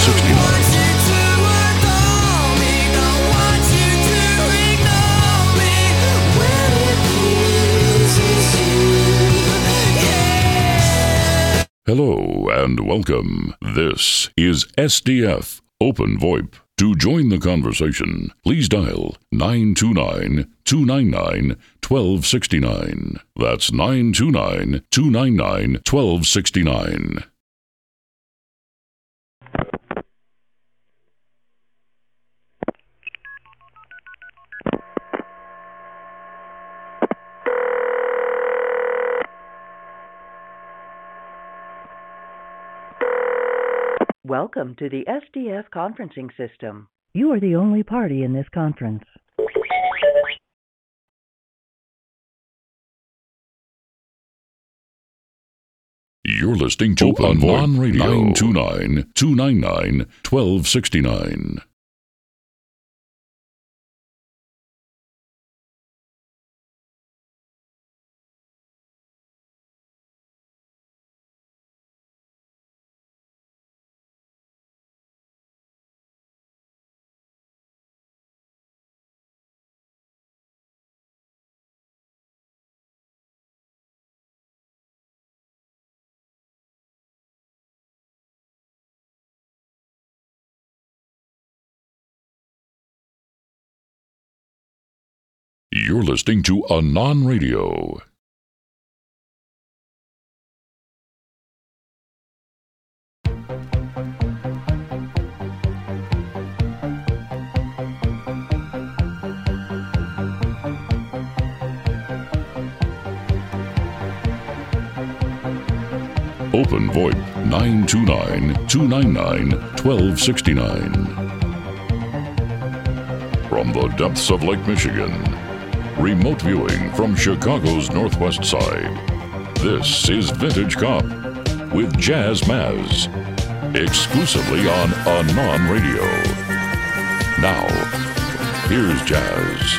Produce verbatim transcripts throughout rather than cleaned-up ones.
sixty-nine. Hello and welcome. This is S D F Open VoIP. To join the conversation, please dial nine two nine, two nine nine, one two six nine. That's nine two nine, two nine nine, one two six nine. Welcome to the S D F conferencing system. You are the only party in this conference. You're listening to Open VoIP Radio nine two nine, two nine nine, one two six nine. You're listening to Anon Radio. Open VoIP nine two nine, two nine nine, one two six nine. From the depths of Lake Michigan, remote viewing from Chicago's northwest side, this is Vintage Cop with Jazz Maz, exclusively on Anon Radio. Now, here's Jazz.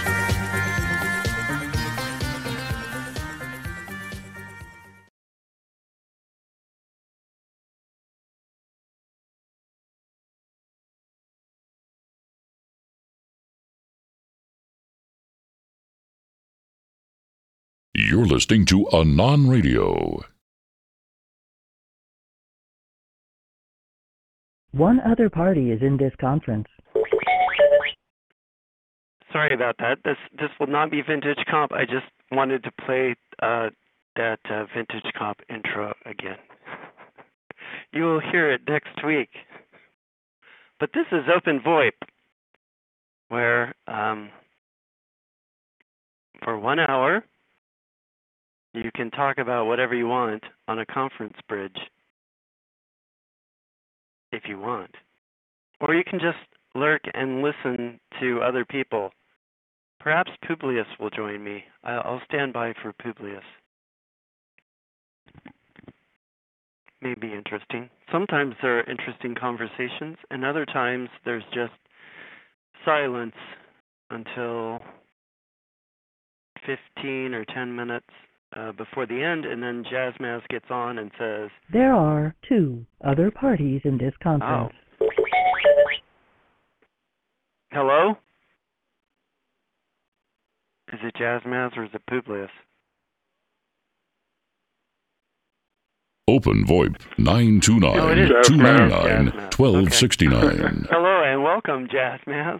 You're listening to Anon Radio. One other party is in this conference. Sorry about that. This this will not be Vintage Comp. I just wanted to play uh, that uh, Vintage Comp intro again. You will hear it next week. But this is Open VoIP, where um, for one hour, you can talk about whatever you want on a conference bridge, if you want. Or you can just lurk and listen to other people. Perhaps Publius will join me. I'll stand by for Publius. May be interesting. Sometimes there are interesting conversations, and other times there's just silence until fifteen or ten minutes Uh, before the end, and then Jazz Maz gets on and says, There are two other parties in this conference. Oh. Hello? Is it Jazz Maz or is it Publius? Open VoIP nine two nine, two nine nine, one two six nine. Hello and welcome, Jazz Maz.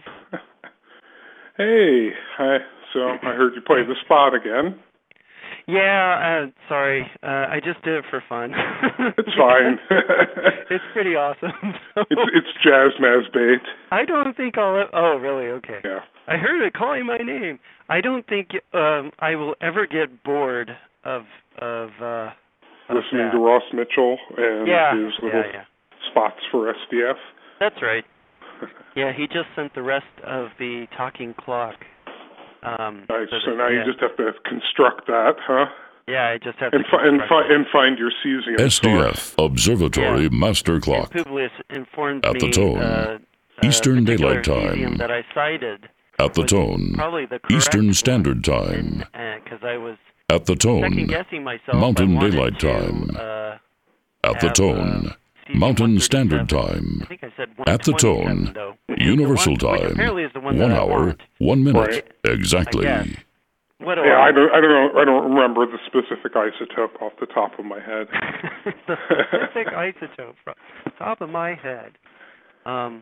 Hey, hi. So I heard you play the spot again. Yeah, uh, sorry. Uh, I just did it for fun. It's fine. It's pretty awesome. So it's, it's Jazz Maz bait. I don't think I'll... Oh, really? Okay. Yeah. I heard it calling my name. I don't think um, I will ever get bored of... of uh, Listening of to Ross Mitchell and yeah. his little yeah, yeah. spots for S D F. That's right. Yeah, he just sent the rest of the talking clock. Um, nice. So, so that, now yeah. you just have to construct that, huh? Yeah, I just have and to fi- and, fi- and find your cesium S D F source. Observatory yeah. Master Clock. And Publius informed At the me, tone, uh, Eastern uh, Daylight cesium Time. that I cited At the tone, probably the Eastern one. Standard Time. Because uh, I was At the tone, second guessing myself. Mountain I wanted Daylight to, Time. Uh, At the have, tone, uh, Mountain Standard Time. I think I said At the tone, though. Universal The one, which Time, apparently is the one, one that I hour, want. one minute, Right. exactly. I guess. What do Yeah, I? I don't, I don't know. I don't remember the specific isotope off the top of my head. The specific isotope from the top of my head. Um.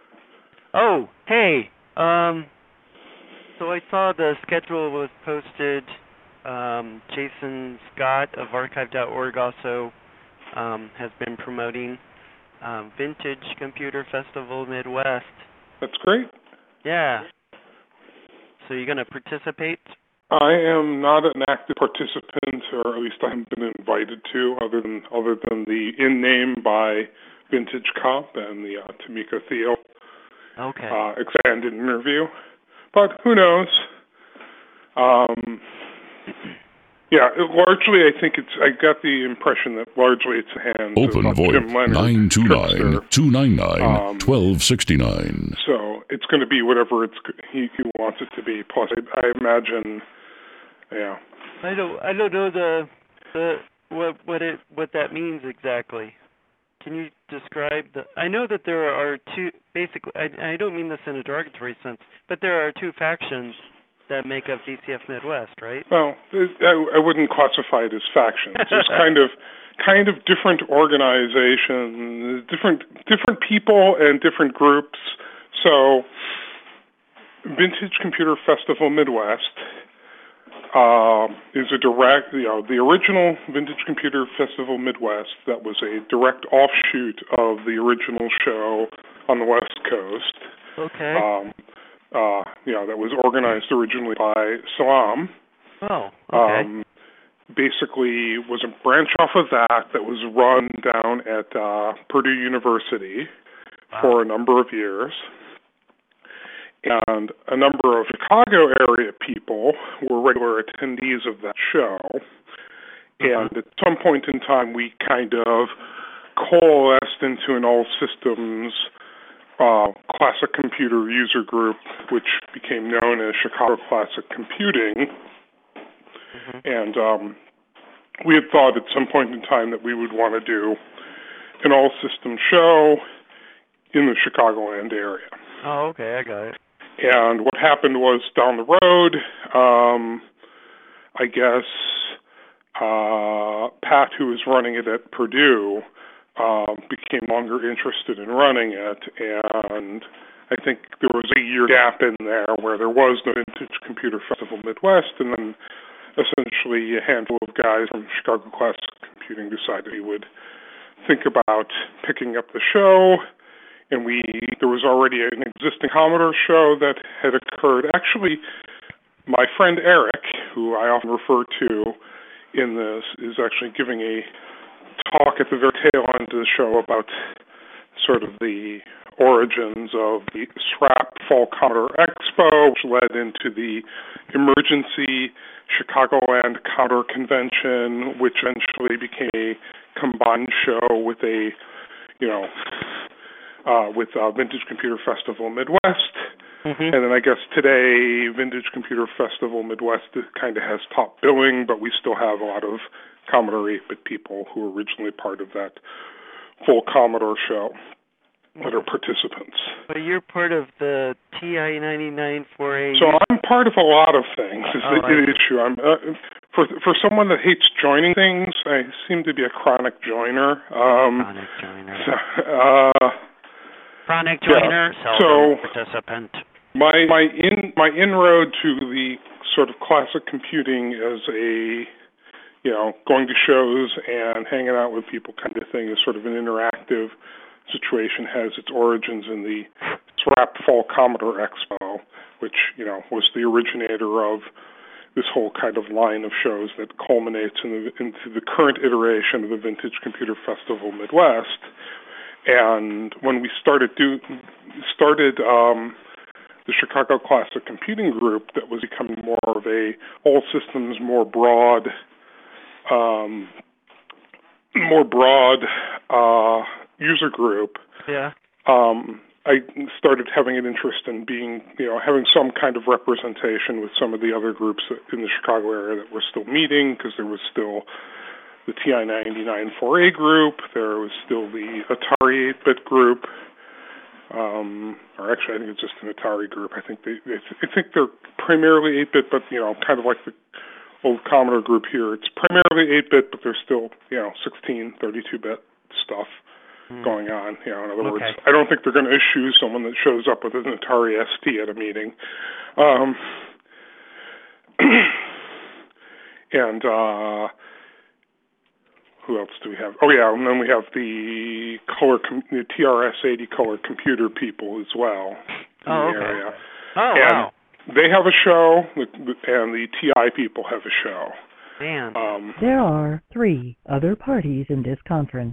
Oh, hey. Um. So I saw the schedule was posted. Um, Jason Scott of archive dot org also um, has been promoting um, Vintage Computer Festival Midwest. That's great. Yeah. So you're going to participate? I am not an active participant, or at least I haven't been invited to, other than other than the in name by Vintage Cop and the uh, Tamika Thiel Okay. uh, expanded interview. But who knows? Um, yeah, it, largely I think it's. I got the impression that largely it's a hand Open of uh, VoIP Jim Leonard, nine two nine, Tripster. two nine nine, Um, one two six nine. So it's going to be whatever it's he, he wants it to be. Plus, I, I imagine, yeah. I don't. I don't know the the what what it what that means exactly. Can you describe the? I know that there are two. Basically, I I don't mean this in a derogatory sense, but there are two factions that make up D C F Midwest, right? Well, I, I wouldn't classify it as factions. There's kind of kind of different organizations, different different people, and different groups. So, Vintage Computer Festival Midwest uh, is a direct, you know, the original Vintage Computer Festival Midwest. That was a direct offshoot of the original show on the West Coast. Okay. Um, uh, you know, that was organized originally by Salam. Oh, okay. Um, basically was a branch off of that that was run down at uh, Purdue University Wow. for a number of years. And a number of Chicago area people were regular attendees of that show. Mhm. And at some point in time, we kind of coalesced into an all systems uh, classic computer user group, which became known as Chicago Classic Computing. Mhm. And um, we had thought at some point in time that we would want to do an all-system show in the Chicagoland area. Oh, okay. I got it. And what happened was down the road, um, I guess uh, Pat, who was running it at Purdue, uh, became longer interested in running it, and I think there was a year gap in there where there was no Vintage Computer Festival Midwest, and then essentially a handful of guys from Chicago Classic Computing decided we would think about picking up the show, and we there was already an existing Commodore show that had occurred. Actually, my friend Eric, who I often refer to in this, is actually giving a talk at the very tail end of the show about sort of the origins of the SRAP Fall Commodore Expo, which led into the emergency Chicagoland Commodore Convention, which eventually became a combined show with a, you know, uh, with uh, Vintage Computer Festival Midwest. Mm-hmm. And then I guess today, Vintage Computer Festival Midwest kind of has top billing, but we still have a lot of Commodore eight-bit people who were originally part of that full Commodore show that are participants. But you're part of the T I ninety-nine four A. So I'm part of a lot of things. Is Oh, the, the issue. I'm uh, for for someone that hates joining things. I seem to be a chronic joiner. Um, Chronic joiner. So, uh, Chronic joiner. yeah. So participant. my my in my inroad to the sort of classic computing as a, you know, going to shows and hanging out with people kind of thing is sort of an interactive situation, has its origins in the SRAP Fall Commodore Expo, which, you know, was the originator of this whole kind of line of shows that culminates in the, into the current iteration of the Vintage Computer Festival Midwest. And when we started do started um, the Chicago Classic Computing Group, that was becoming more of a all systems, more broad, um, more broad uh, user group. Yeah. Um, I started having an interest in being, you know, having some kind of representation with some of the other groups in the Chicago area that were still meeting, because there was still the T I ninety-nine four A group. There was still the Atari eight-bit group. Um, or actually, I think it's just an Atari group. I think they, they I think they're primarily eight-bit, but you know, kind of like the old Commodore group here. It's primarily eight-bit, but there's still, you know, sixteen, thirty-two-bit stuff mm. going on. You know, in other okay. words, I don't think they're going to issue someone that shows up with an Atari S T at a meeting. Um, and uh, who else do we have? Oh yeah, and then we have the color, com- the T R S eighty color computer people as well in oh, the okay. area. Oh and wow. They have a show, and the T I people have a show. Man. Um, there are three other parties in this conference.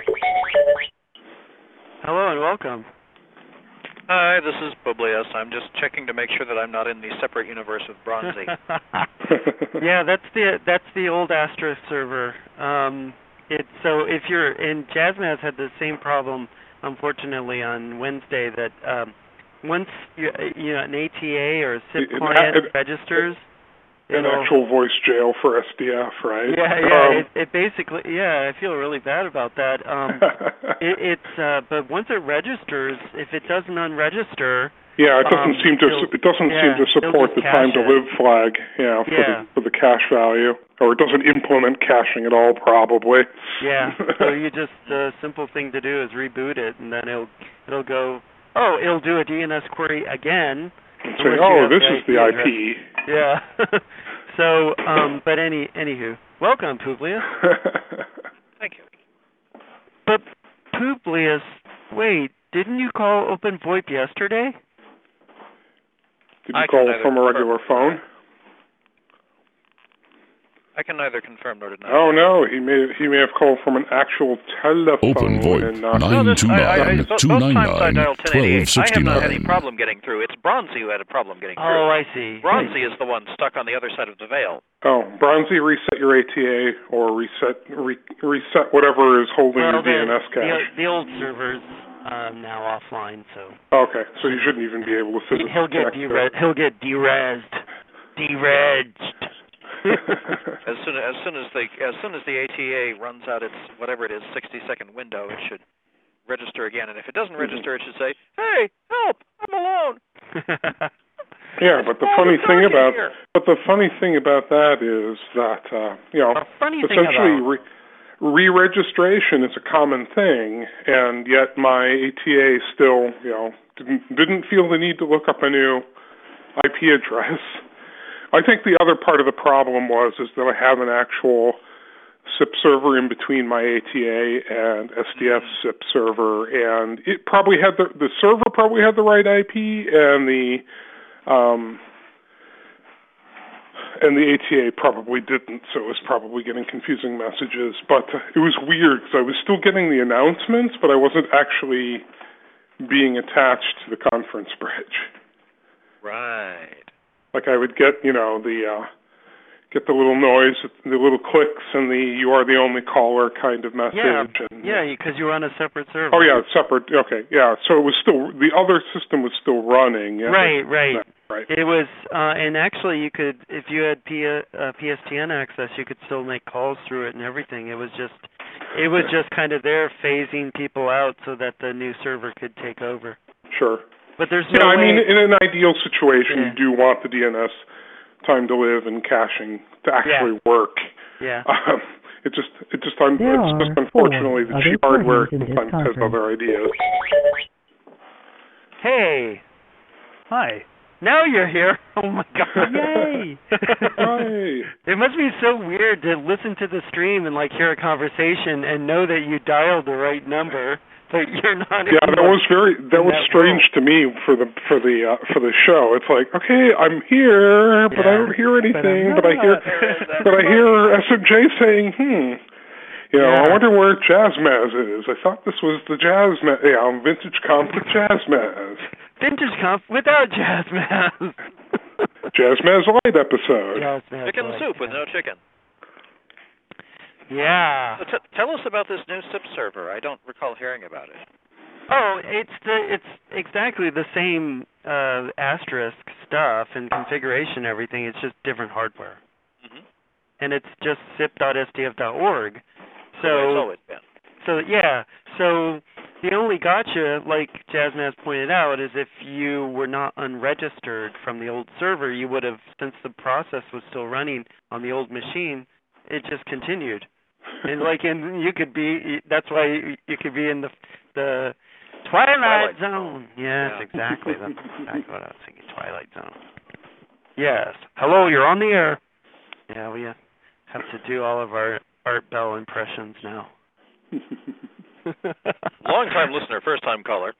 Hello and welcome. Hi, this is Publius. I'm just checking to make sure that I'm not in the separate universe with Bronzy. Yeah, that's the that's the old Asterisk server. Um, it's so if you're in Jazzmaz had the same problem, unfortunately, on Wednesday that. Um, Once you, you know, an A T A or a S I P client it, it, registers, an actual voice jail for S D F, right? Yeah, yeah. Um, it, it basically, yeah. I feel really bad about that. Um, it, it's, uh, but once it registers, if it doesn't unregister, yeah, it doesn't um, seem to. It doesn't yeah, seem to support the time to live flag. Yeah, for yeah. the for the cache value, or it doesn't implement caching at all, probably. Yeah. So you just the uh, simple thing to do is reboot it, and then it'll it'll go. Oh, it'll do a D N S query again. And say, oh, this is the I P. Yeah. so, um, but any, anywho, welcome, Publius. Thank you. But Publius, wait, didn't you call Open VoIP yesterday? Did you I call from a regular phone? I can neither confirm nor deny. Oh no, he may he may have called from an actual telephone. Open VoIP nine two nine two nine nine one two six nine. I haven't had any problem getting through. It's Bronzy who had a problem getting through. Oh, I see. Bronzy is the one stuck on the other side of the veil. Oh, Bronzy, reset your A T A or reset re, reset whatever is holding well, your D N S the, cache. The, the old server's um, now offline, so. Okay, so you shouldn't even be able to physically He'll get dere- he'll get derezzed, derezzed. as soon as soon as the as soon as the A T A runs out its whatever it is sixty second window, it should register again. And if it doesn't register, it should say, "Hey, help! I'm alone." Yeah, but the funny thing about here. but the funny thing about that is that uh, you know essentially re- re-registration is a common thing, and yet my A T A still you know didn't didn't feel the need to look up a new I P address. I think the other part of the problem was is that I have an actual S I P server in between my A T A and S D F S I P server, and it probably had the the server probably had the right I P, and the um, and the A T A probably didn't, so it was probably getting confusing messages. But it was weird because I was still getting the announcements, but I wasn't actually being attached to the conference bridge. Right. Like I would get, you know, the uh, get the little noise, the little clicks, and the "you are the only caller" kind of message. Yeah, and, yeah, because you were on a separate server. Oh yeah, separate. Okay, yeah. So it was still the other system was still running. Yeah, right, right, right. It was, uh, and actually, you could, if you had P, uh, P S T N access, you could still make calls through it and everything. It was just, it was just kind of there phasing people out so that the new server could take over. Sure. But there's no yeah, I way... mean, in an ideal situation, yeah. you do want the D N S time to live and caching to actually yeah. work. Yeah. Um, it just, it just, un- there it's just unfortunately the cheap hardware sometimes has other ideas. Hey. Hi. Now you're here. Oh my God. Yay. Hi. It must be so weird to listen to the stream and like hear a conversation and know that you dialed the right number. But you're not. Yeah, that was very that was that strange world. to me for the for the uh, for the show. It's like, okay, I'm here, but yeah, I don't hear anything. But, but I hear, but I hear S M J saying, "Hmm, you know, yeah. I wonder where Jazzmaz is." I thought this was the Jazzmaz, yeah, Vintage Comp with Jazzmaz. Vintage Comp without Jazzmaz. Jazzmaz Light episode. Jazzmaz chicken Light, soup yeah. with no chicken. Yeah. So t- tell us about this new S I P server. I don't recall hearing about it. Oh, it's the it's exactly the same uh, asterisk stuff and configuration and everything. It's just different hardware. Mm-hmm. and it's just S I P dot S D F dot org. So, the way it's always been. So yeah, so the only gotcha, like Jazzmaz pointed out, is if you were not unregistered from the old server, you would have, since the process was still running on the old machine, it just continued. And like, and you could be, that's why you, you could be in the the Twilight, Twilight Zone. Yes, yeah. exactly. That's exactly what I was thinking. Twilight Zone. Yes. Hello, you're on the air. Yeah, we have to do all of our Art Bell impressions now. Long-time listener, first-time caller.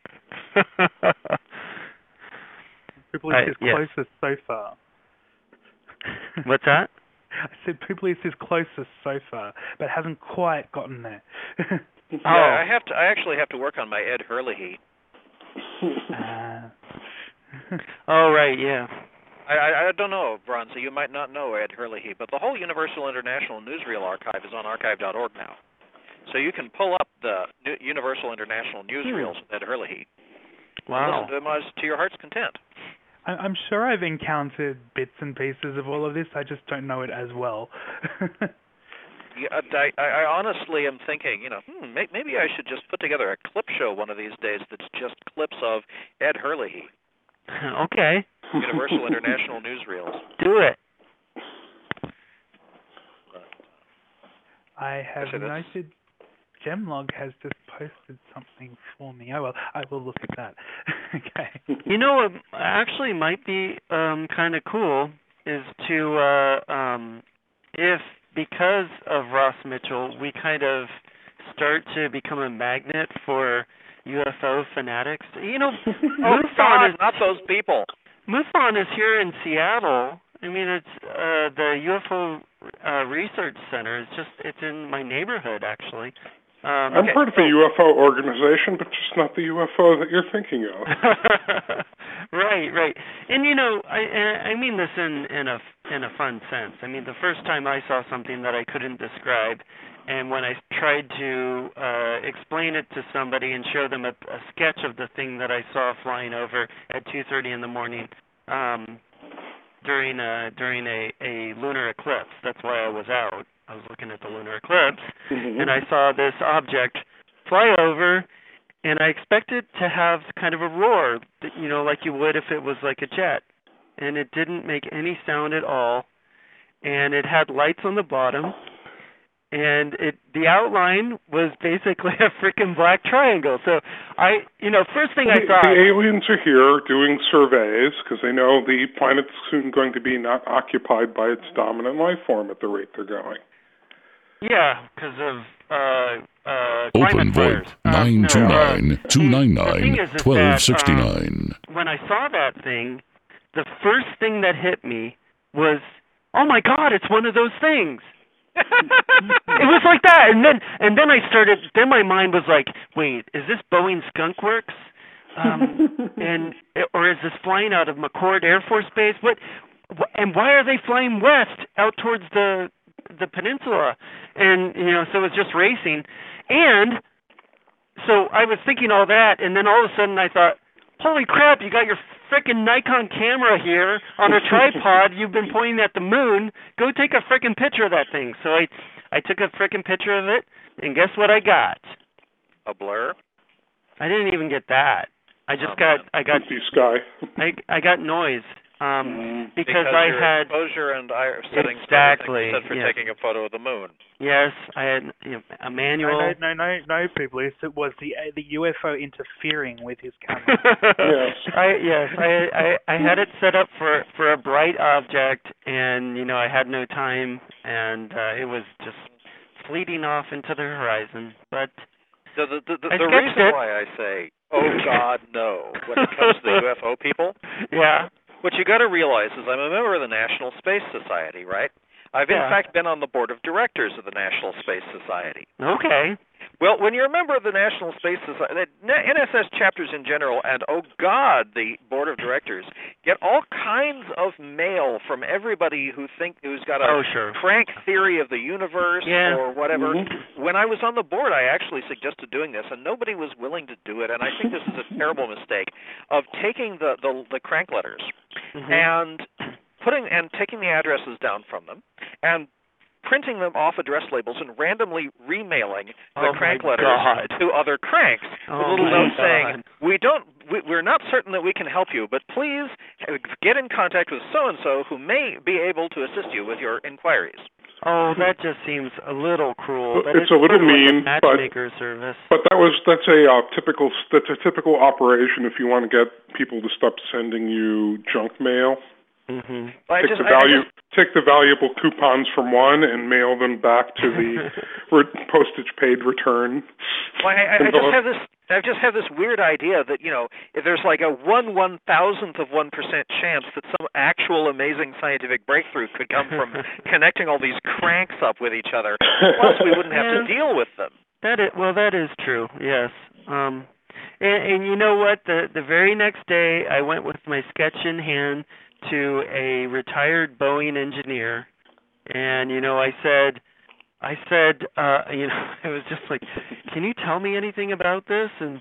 People is his yes. closest so far. What's that? I said people is his closest so far, but hasn't quite gotten there. Yeah, I have to. I actually have to work on my Ed Hurley. uh. Oh, right, yeah. I, I, I don't know, Bronze. You might not know Ed Hurley, but the whole Universal International Newsreel archive is on archive dot org now. So you can pull up the New Universal International Newsreels with Ed Hurley. Wow. Listen to them as to your heart's content. I, I'm sure I've encountered bits and pieces of all of this. I just don't know it as well. Yeah, I, I honestly am thinking, you know, hmm, maybe I should just put together a clip show one of these days that's just clips of Ed Hurley. Okay. Universal International Newsreels. Do it. I have I noted Gemlog has just posted something for me. Oh, well, I will look at that. Okay. You know what actually might be um, kind of cool is to, uh, um, if because of Ross Mitchell, we kind of start to become a magnet for U F O fanatics. You know, oh, God, is not those people. MUFON is here in Seattle. I mean, it's uh, the U F O uh, Research Center. It's just, it's in my neighborhood, actually. Um, I'm okay, part of so, the U F O organization, but just not the U F O that you're thinking of. Right, right. And you know, I I mean this in in a in a fun sense. I mean, the first time I saw something that I couldn't describe, and when I tried to uh, explain it to somebody and show them a, a sketch of the thing that I saw flying over at two thirty in the morning um, during a during a, a lunar eclipse. That's why I was out. I was looking at the lunar eclipse, Mm-hmm. and I saw this object fly over, and I expected to have kind of a roar, you know, like you would if it was like a jet. And it didn't make any sound at all. And it had lights on the bottom. And it the outline was basically a freaking black triangle. So I, you know, first thing well, I the, thought... The aliens are here doing surveys because they know the planet's soon going to be not occupied by its dominant life form at the rate they're going. Yeah, because of uh, uh, Open climate fires. VoIP Um, nine two nine, no, uh, two nine the thing nine, is, is one two that, six nine. um, when I saw that thing, the first thing that hit me was, oh my God, it's one of those things. It was like that, and then and then I started. Then my mind was like, wait, is this Boeing Skunk Works? Um, and or is this flying out of McChord Air Force Base? What? And why are they flying west out towards the the peninsula? And you know, so it was just racing. And so I was thinking all that, and then all of a sudden I thought, holy crap, you got your frickin' Nikon camera here on a tripod. You've been pointing at the moon. Go take a frickin' picture of that thing. So I I took a frickin' picture of it, and guess what I got? A blur? I didn't even get that. I just Oh, got man. I got Empty sky. I I got noise. Um, because, because I your had exposure and I settings exactly set for yes. taking a photo of the moon. Yes, I had you know, a manual. No, no, no, no, no, people. It was the uh, the U F O interfering with his camera. Yes. I yes, I, I I had it set up for for a bright object, and you know I had no time, and uh, it was just fleeting off into the horizon. But The the the, the, I the sketched reason it. why I say, oh God, no, when it comes to the U F O people, Yeah. what you got to realize is I'm a member of the National Space Society, right? I've in Yeah. fact been on the board of directors of the National Space Society. Okay. Well, when you're a member of the National Space Society, the N S S chapters in general, and oh God, the board of directors get all kinds of mail from everybody who think who's got a Oh, sure. crank theory of the universe Yeah. or whatever. Mm-hmm. When I was on the board, I actually suggested doing this, and nobody was willing to do it. And I think this is a terrible mistake of taking the the, the crank letters Mhm. and putting and taking the addresses down from them and printing them off address labels and randomly remailing the Oh, crank my letters God. to other cranks Oh, with little my notes God. saying, we don't, we, we're not certain that we can help you, but please get in contact with so-and-so who may be able to assist you with your inquiries. Oh, that just seems a little cruel. That It's is a little sort of like mean, a but- matchmaker service. But that was that's a uh, typical that's a typical operation if you want to get people to stop sending you junk mail. Mm-hmm. I Take just, the I- value I just, take the valuable coupons from one and mail them back to the re- postage paid return. well, I, I, I just have this. I just have this weird idea that, you know, if there's like a one one thousandth of one percent chance that some actual amazing scientific breakthrough could come from connecting all these cranks up with each other. Plus, we wouldn't have to deal with them. That is, well, that is true. Yes. Um, and, and you know what? The the very next day, I went with my sketch in hand to a retired Boeing engineer, and you know, I said, I said, uh, you know, I was just like, can you tell me anything about this? And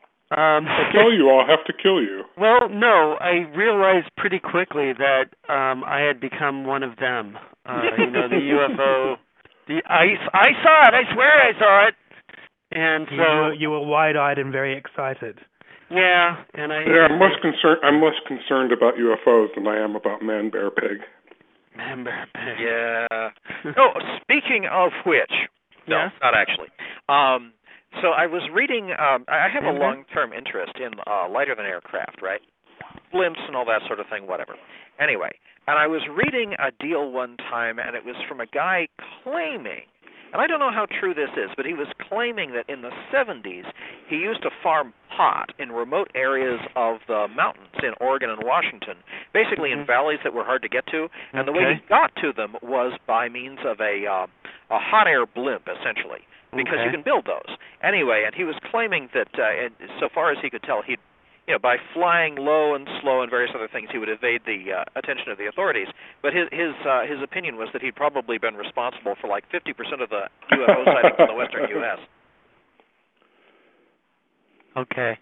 um, I'll tell you, I'll have to kill you. well, no, I realized pretty quickly that um, I had become one of them. Uh, you know, the U F O. The I I saw it. I swear I saw it. And You, so you, you were wide-eyed and very excited. yeah, and I Yeah, I'm less concerned. I'm less concerned about U F Os than I am about man, bear, pig. remember. Yeah. Oh, speaking of which, no, Yes? not actually. Um, so I was reading. Um, I have a Mhm. long-term interest in uh, lighter-than-air craft, right? Blimps and all that sort of thing, whatever. Anyway, and I was reading a deal one time, and it was from a guy claiming, and I don't know how true this is, but he was claiming that in the seventies he used to farm pot in remote areas of the mountains in Oregon and Washington, basically in Mhm. valleys that were hard to get to, and the way Okay. he got to them was by means of a uh, a hot air blimp, essentially, because Okay. you can build those. Anyway, and he was claiming that, uh, and so far as he could tell, he'd you know, by flying low and slow and various other things, he would evade the uh, attention of the authorities. But his his uh, his opinion was that he'd probably been responsible for like fifty percent of the U F O sightings in the western U S Okay.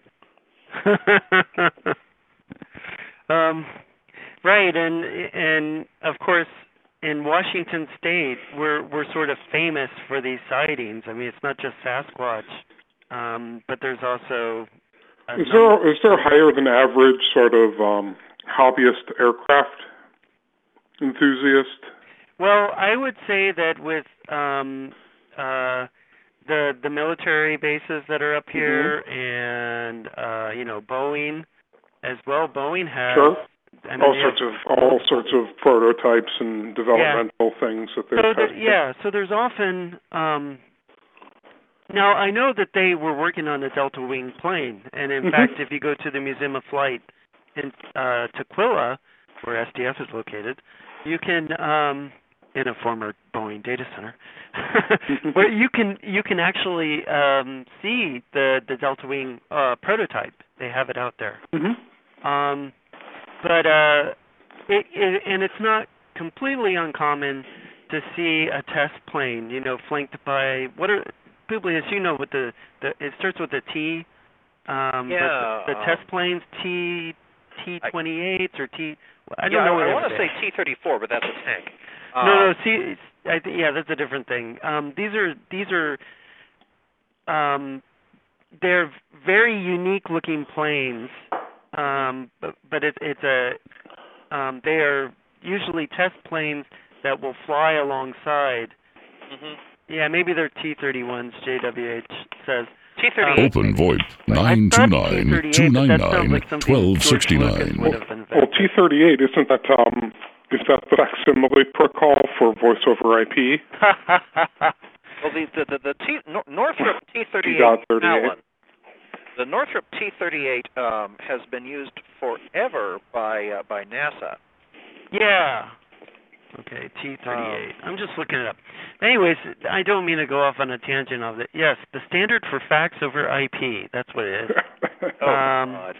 um, right, and and of course, in Washington State, we're we're sort of famous for these sightings. I mean, it's not just Sasquatch, um, but there's also a Is number- there is there a higher than average sort of um, hobbyist aircraft enthusiast? Well, I would say that with um, uh, the the military bases that are up here, and uh, you know, Boeing as well. Boeing has Sure. I mean, all they sorts have, of all sorts of prototypes and developmental things that they're so there, testing. yeah. So there's often um, now I know that they were working on the Delta Wing plane, and in Mhm. fact, if you go to the Museum of Flight in uh, Tukwila, where S D F is located, you can um, in a former Boeing data center, where you can you can actually um, see the the Delta Wing uh, prototype. They have it out there. Mm-hmm. Um, but uh, it, it, and it's not completely uncommon to see a test plane, you know, flanked by what are Publius, you know, what the, the it starts with a T. Um, Yeah, but the, the um, test planes T T twenty-eights or T. I don't yeah, know I, what I it want to is. say T thirty-four, but that's a tank. No, Um, no. See, I th- yeah, that's a different thing. Um, these are these are um, they're very unique looking planes, um, but but it, it's a um, they are usually test planes that will fly alongside. mhm. Yeah, maybe they're T thirty-ones. J W H says. T thirty-eight. Open VoIP I nine two thought nine, T thirty-eight, two but nine that sounds nine, like something one two George six Lucas would nine. have invented. Well, T thirty-eight isn't that um is that the facsimile protocol for voice over I P? Well, the the the, the T, Nor- Northrop T T thirty-eight dot thirty-eight. Allen, the Northrop T thirty-eight um, has been used forever by uh, by NASA. Yeah. Okay, T thirty-eight. I'm just looking it up. Anyways, I don't mean to go off on a tangent of it. Yes, the standard for fax over I P. That's what it is. Oh Um, God!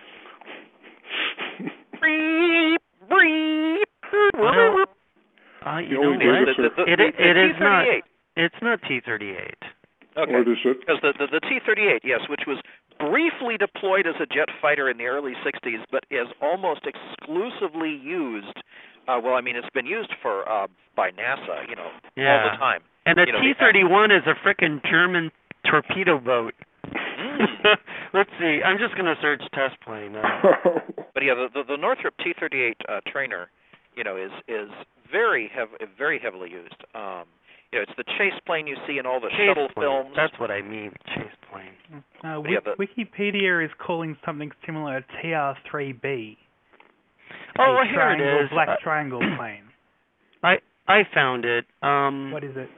Breep, breep. Well, uh, you The know only what? data The, the, the, It, the, it the is not. T thirty-eight. It's not T thirty-eight. Okay. What is it? Because the, the, the T thirty-eight, yes, which was briefly deployed as a jet fighter in the early sixties, but is almost exclusively used Uh, well, I mean, it's been used for uh, by NASA, you know, yeah. all the time. And the you know, T thirty-one is a frickin' German torpedo boat. Mm. Let's see. I'm just gonna search test plane. Uh, but yeah, the, the the Northrop T thirty-eight uh, trainer, you know, is is very hev- very heavily used. Um, you know, it's the chase plane you see in all the chase shuttle plane. films. That's what I mean. Chase plane. Uh, yeah, the, Wikipedia is calling something similar a T R three B. Oh, a here triangle, it is. Black uh, triangle plane. I I found it. Um, what is it?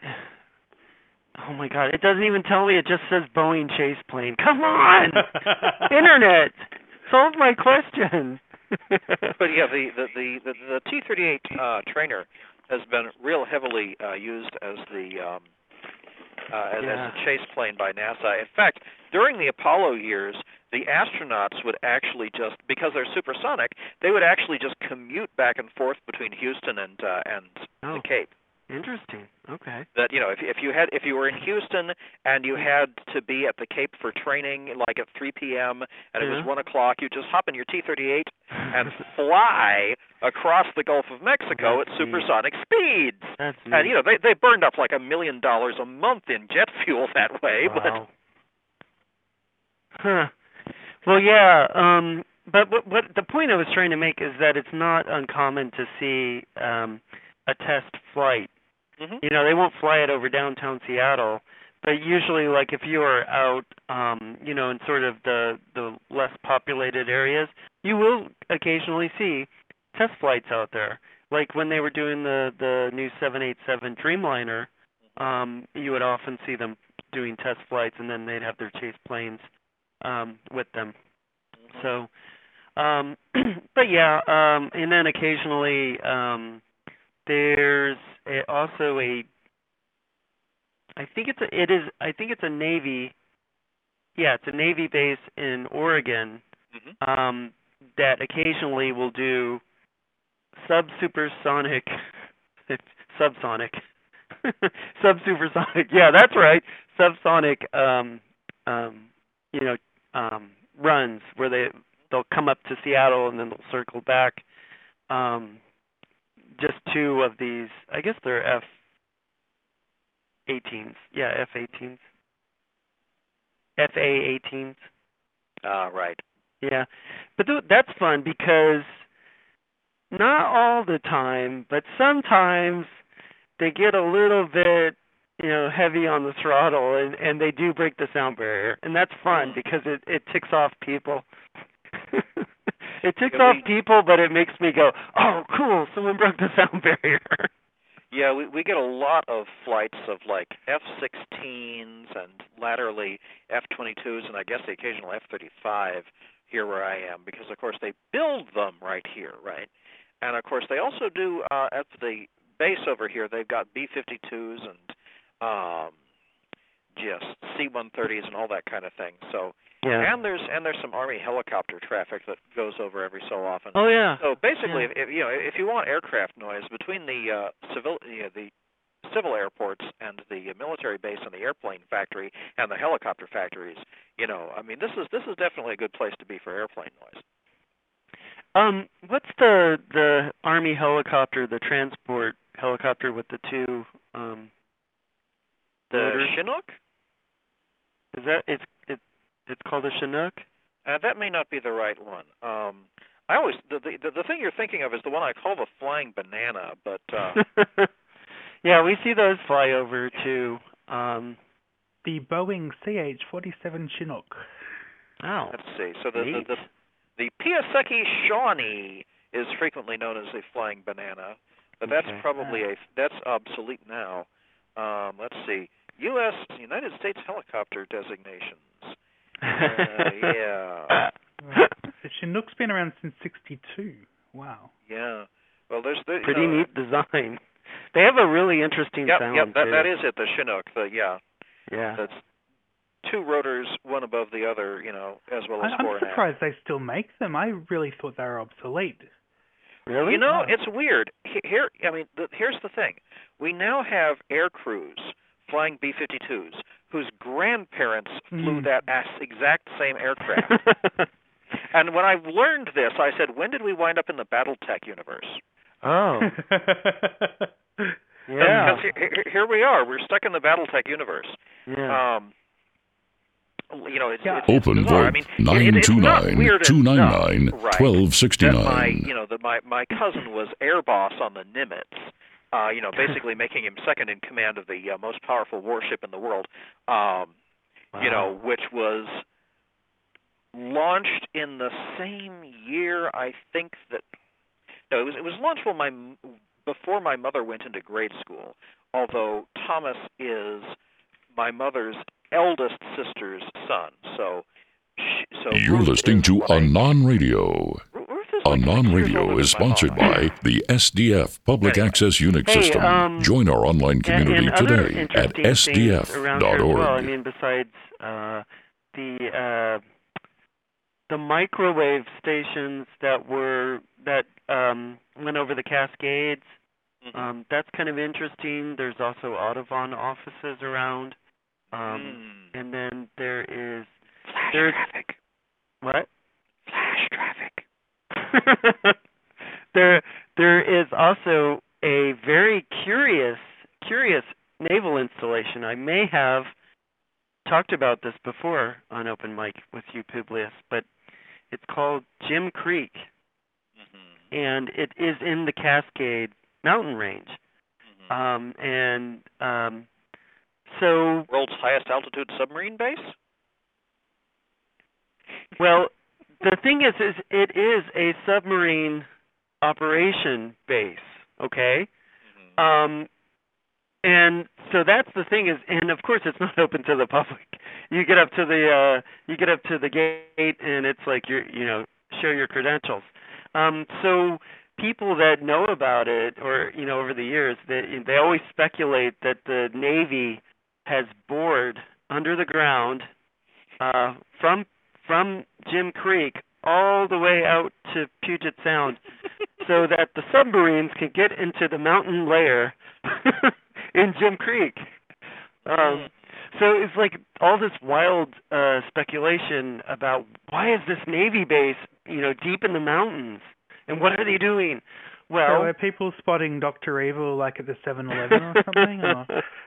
Oh my God! It doesn't even tell me. It just says Boeing chase plane. Come on, Internet, solve my question. but yeah, the the the the, the T thirty-eight uh, trainer has been real heavily uh, used as the um, uh, as, yeah. as a chase plane by NASA. In fact, during the Apollo years, the astronauts would actually just, because they're supersonic, they would actually just commute back and forth between Houston and uh, and oh. the Cape. Interesting. Okay. That you know, if if you had if you were in Houston and you had to be at the Cape for training, like at three p.m. and it yeah. was one o'clock, you just hop in your T thirty-eight and fly across the Gulf of Mexico That's at supersonic neat. speeds. That's and neat. you know, they they burned up like a million dollars a month in jet fuel that way. Wow. But huh. Well, yeah. Um. But what, what the point I was trying to make is that it's not uncommon to see um, a test flight. Mm-hmm. You know, they won't fly it over downtown Seattle, but usually, like if you are out, um, you know, in sort of the the less populated areas, you will occasionally see test flights out there. Like when they were doing the the new seven eighty-seven Dreamliner, um, you would often see them doing test flights, and then they'd have their chase planes um, with them. Mm-hmm. So, um, but yeah, um, and then occasionally. Um, There's a, also a, I think it's a, it is, I think it's a Navy, yeah, it's a Navy base in Oregon mm-hmm. um, that occasionally will do sub-supersonic, subsonic, sub-supersonic, yeah, that's right, subsonic, um, um, you know, um, runs where they, they'll come up to Seattle and then they'll circle back. Um, Just two of these, I guess they're F eighteens. Yeah, F eighteens. F A eighteens. Ah, uh, right. Yeah. But th- that's fun because not all the time, but sometimes they get a little bit, you know, heavy on the throttle and, and they do break the sound barrier. And that's fun because it, it ticks off people. It ticks yeah, off we, people, but it makes me go, oh, cool, someone broke the sound barrier. Yeah, we we get a lot of flights of like F sixteens and laterally F twenty-twos and I guess the occasional F thirty-five here where I am because, of course, they build them right here, right? And, of course, they also do uh, at the base over here, they've got B fifty-twos and um, just C one thirties and all that kind of thing. So. Yeah. And there's and there's some Army helicopter traffic that goes over every so often. Oh yeah. So basically, yeah. if, if you know if you want aircraft noise between the uh, civil you know, the civil airports and the military base and the airplane factory and the helicopter factories, you know, I mean this is this is definitely a good place to be for airplane noise. Um, what's the the Army helicopter, the transport helicopter with the two um the motors? Chinook? Is that it's it it's called a Chinook? Uh, that may not be the right one. Um, I always the, the the thing you're thinking of is the one I call the Flying Banana, but uh, yeah, we see those fly over too. Um, the Boeing C H forty-seven Chinook. Oh, let's see. So the neat. the, the the Piasecki Shawnee is frequently known as the Flying Banana, but that's okay. probably a that's obsolete now. Um, let's see. U S United States helicopter designations. Uh, yeah. The Chinook's been around since sixty-two. Wow. Yeah. Well, there's the pretty you know, neat design. They have a really interesting yep, sound. Yep, that too. that is it. The Chinook. The yeah. Yeah. That's two rotors, one above the other. You know, as well as I, four I'm and surprised they still make them. I really thought they were obsolete. Really? You know, Yeah. it's weird. Here, I mean, the, here's the thing: we now have air crews flying B fifty-twos whose grandparents flew Mm. that exact same aircraft. And when I learned this, I said, when did we wind up in the BattleTech universe? Oh. Yeah. Because here, here we are. We're stuck in the BattleTech universe. Yeah. Um, you know, it's, Yeah. it's, it's Open bizarre. VoIP I mean, it, nine it's two not nine, weird two nine nine, enough, right, twelve sixty-nine. that my, you know, that my, my cousin was air boss on the Nimitz, uh, you know, basically making him second in command of the uh, most powerful warship in the world, um, Wow. you know, which was launched in the same year, I think that, no, it was, it was launched when my, before my mother went into grade school, although Thomas is my mother's eldest sister's son, so she, so You're Ruth listening is to like, Anon Radio. Ruth is like Anon six years Radio older is than my mom. sponsored by the S D F Public Anyway. Access Unix Hey, System. um, Join our online And, community and other today at interesting S D F things around dot here as well. I org. mean, besides uh, the uh, the microwave stations that were that um, went over the Cascades, Mhm. um, that's kind of interesting. There's also Audubon offices around, um, Mm. and then there is Flash there's traffic. what? Flash traffic. there there is also a very curious curious naval installation. I may have talked about this before on Open Mic with you, Publius, but it's called Jim Creek, Mm-hmm. and it is in the Cascade Mountain Range. Mm-hmm. Um, and um, so, World's highest altitude submarine base? well, the thing is, is it is a submarine operation base, okay? Mm-hmm. Um, and so that's the thing is, and of course it's not open to the public. You get up to the uh, you get up to the gate, and it's like you're, you know, show your credentials. Um, so people that know about it, or you know, over the years, they they always speculate that the Navy has bored under the ground uh, from from Jim Creek all the way out to Puget Sound, so that the submarines can get into the mountain layer in Jim Creek. Um, so it's like all this wild uh, speculation about why is this Navy base, you know, deep in the mountains, and what are they doing? So Well, are people spotting Doctor Evil like at the seven eleven or something? Or?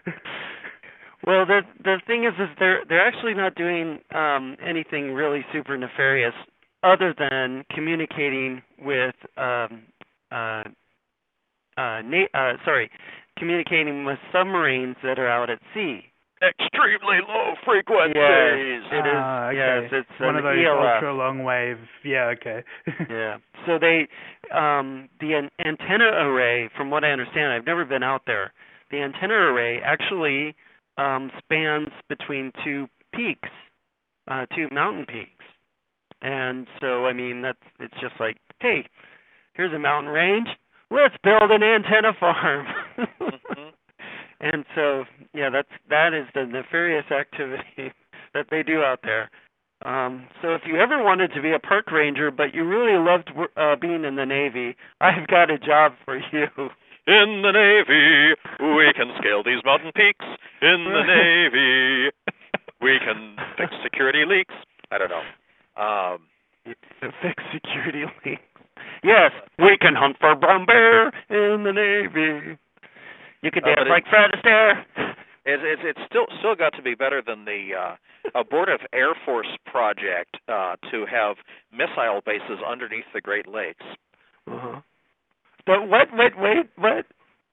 well, the the thing is, is they're they're actually not doing um, anything really super nefarious, other than communicating with um, uh, uh, na- uh, sorry, communicating with submarines that are out at sea. Extremely low frequencies. Yes, it is. Ah, okay. Yes, it's one an of those E L F. ultra long wave. Yeah, okay. Yeah. So they, um, the an- antenna array, from what I understand, I've never been out there. The antenna array actually um, spans between two peaks, uh, two mountain peaks, and so I mean that's it's just like, hey, here's a mountain range. Let's build an antenna farm. Mm-hmm. And so, yeah, that's that is the nefarious activity that they do out there. Um, so if you ever wanted to be a park ranger, but you really loved uh, being in the Navy, I've got a job for you. In the Navy, we can scale these mountain peaks. In the Navy, we can fix security leaks. I don't know. Um, Fix security leaks. Yes, we can hunt for brown bear in the Navy. You could Uh, dance but like Fred Astaire. It's, it's it's still still got to be better than the uh, abortive Air Force project uh, to have missile bases underneath the Great Lakes. Uh-huh. But what? Wait, wait, what?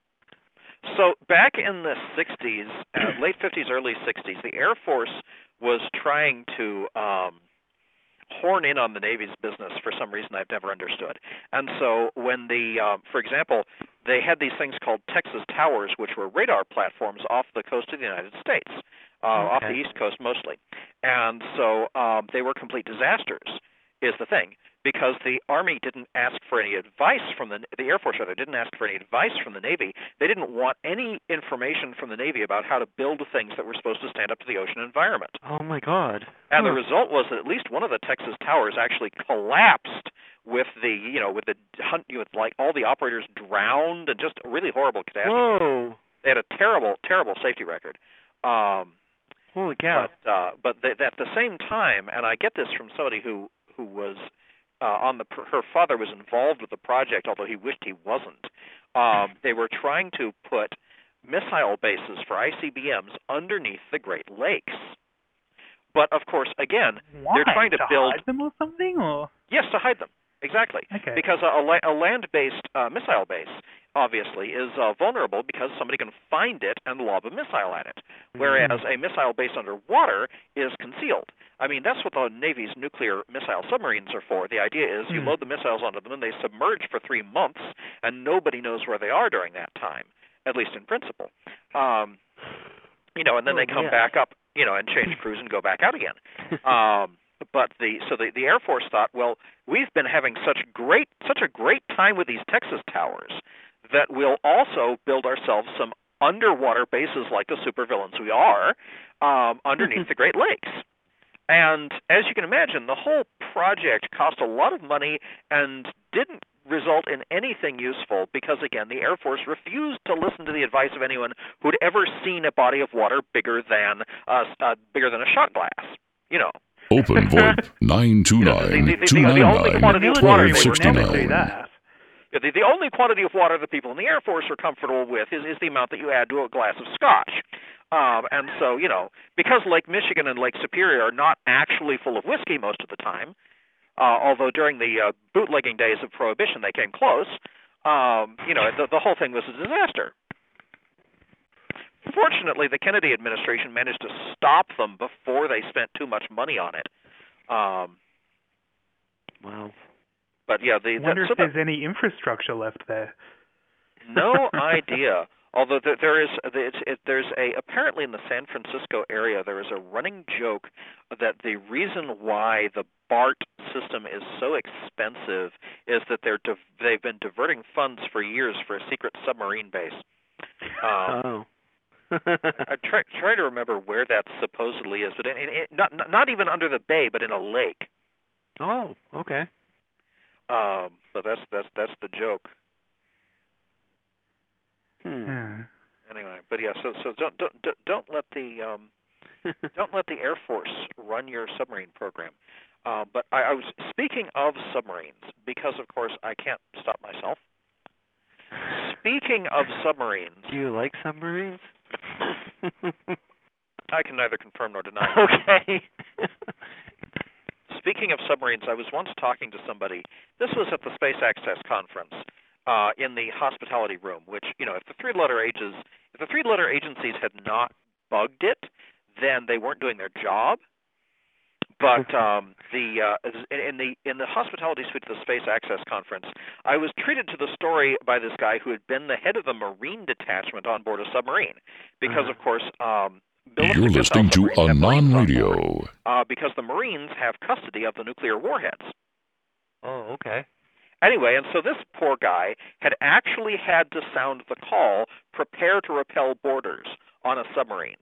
So back in the sixties, uh, late fifties, early sixties, the Air Force was trying to um, horn in on the Navy's business for some reason I've never understood. And so when the, um, for example, they had these things called Texas Towers, which were radar platforms off the coast of the United States, uh, Okay. off the East Coast mostly. And so um, they were complete disasters, is the thing, because the Army didn't ask for any advice from the, the Air Force, rather, didn't ask for any advice from the Navy. They didn't want any information from the Navy about how to build things that were supposed to stand up to the ocean environment. Oh my God! And Huh. the result was that at least one of the Texas towers actually collapsed with the, you know, with the hunt, with like all the operators drowned, and just a really horrible catastrophe. Whoa! They had a terrible, terrible safety record. Um, Holy cow! but uh, but they, at the same time, and I get this from somebody who who was uh, on the her father was involved with the project, although he wished he wasn't. Um, they were trying to put missile bases for I C B Ms underneath the Great Lakes. But of course, again, Why? they're trying to, to build hide them or something, or yes, to hide them. Exactly. Okay. Because a, a, a land-based uh, missile base, obviously, is uh, vulnerable because somebody can find it and lob a missile at it, whereas mm-hmm. a missile base underwater is concealed. I mean, that's what the Navy's nuclear missile submarines are for. The idea is you mm-hmm. load the missiles onto them and they submerge for three months, and nobody knows where they are during that time, at least in principle. Um, you know, and then oh, they come yeah. back up, you know, and change crews and go back out again. Um, But the so the, the Air Force thought, well, we've been having such great such a great time with these Texas towers that we'll also build ourselves some underwater bases like the supervillains we are um, underneath the Great Lakes. And as you can imagine, the whole project cost a lot of money and didn't result in anything useful because, again, the Air Force refused to listen to the advice of anyone who'd ever seen a body of water bigger than uh, uh, bigger than a shot glass. You know. Open VoIP nine two nine, two nine nine, twelve sixty-nine. The, the only quantity of water that people in the Air Force are comfortable with is, is the amount that you add to a glass of scotch. Um, and so, you know, because Lake Michigan and Lake Superior are not actually full of whiskey most of the time, uh, although during the uh, bootlegging days of Prohibition they came close, um, you know, the, the whole thing was a disaster. Fortunately, the Kennedy administration managed to stop them before they spent too much money on it. Um, wow. But yeah, the, I wonder the, if so there's the, any infrastructure left there. No idea. Although there, there is, it's, it, there's a apparently in the San Francisco area there is a running joke that the reason why the BART system is so expensive is that they're div- they've been diverting funds for years for a secret submarine base. Um, oh. I try, try to remember where that supposedly is, but in, in, in, not not even under the bay, but in a lake. Oh, okay. Um, but that's that's that's the joke. Hmm. Anyway, but yeah, so so don't don't don't let the um, don't let the Air Force run your submarine program. Uh, but I, I was speaking of submarines because, of course, I can't stop myself. Speaking of submarines, do you like submarines? I can neither confirm nor deny. Okay. Speaking of submarines, I was once talking to somebody. This was at the Space Access Conference uh, in the hospitality room. Which, you know, if the three-letter ages, if the three-letter agencies had not bugged it, then they weren't doing their job. But um, the uh, in the in the hospitality suite of the Space Access Conference, I was treated to the story by this guy who had been the head of the Marine detachment on board a submarine, because of course. Um, You're listening to Anon Radio. Uh, because the Marines have custody of the nuclear warheads. Oh, okay. Anyway, and so this poor guy had actually had to sound the call, prepare to repel boarders on a submarine.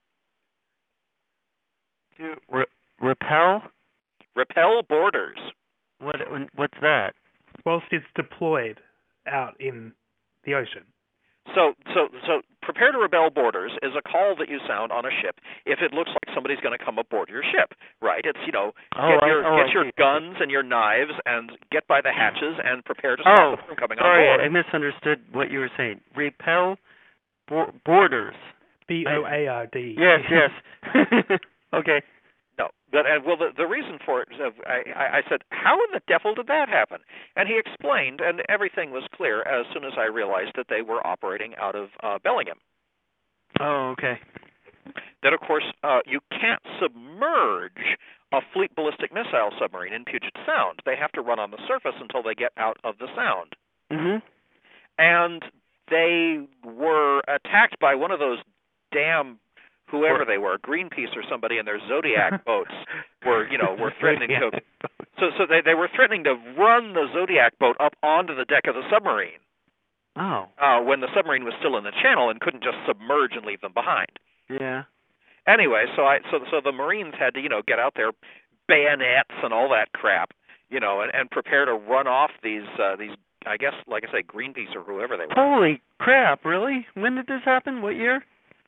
To re- repel? Repel boarders. What? What's that? Whilst it's deployed out in the ocean. So, so, so, prepare to repel boarders is a call that you sound on a ship if it looks like somebody's going to come aboard your ship, right? It's, you know, oh, get your, I, oh, get your guns and your knives and get by the hatches and prepare to oh, stop them from coming sorry, on board. I misunderstood what you were saying. Repel bo- boarders. B O A R D. Yes, yes. Okay. No, but and well, the, the reason for it, uh, I, I said, how in the devil did that happen? And he explained, and everything was clear as soon as I realized that they were operating out of uh, Bellingham. Oh, okay. That, of course, uh, you can't submerge a fleet ballistic missile submarine in Puget Sound. They have to run on the surface until they get out of the sound. Mm-hmm. And they were attacked by one of those damn whoever they were, Greenpeace or somebody in their Zodiac boats were, you know, were threatening to. So, so they they were threatening to run the Zodiac boat up onto the deck of the submarine. Oh. Uh, when the submarine was still in the channel and couldn't just submerge and leave them behind. Yeah. Anyway, so I so so the Marines had to, you know, get out their bayonets and all that crap, you know, and, and prepare to run off these uh, these. I guess, like I say, Greenpeace or whoever they were. Holy crap! Really? When did this happen? What year?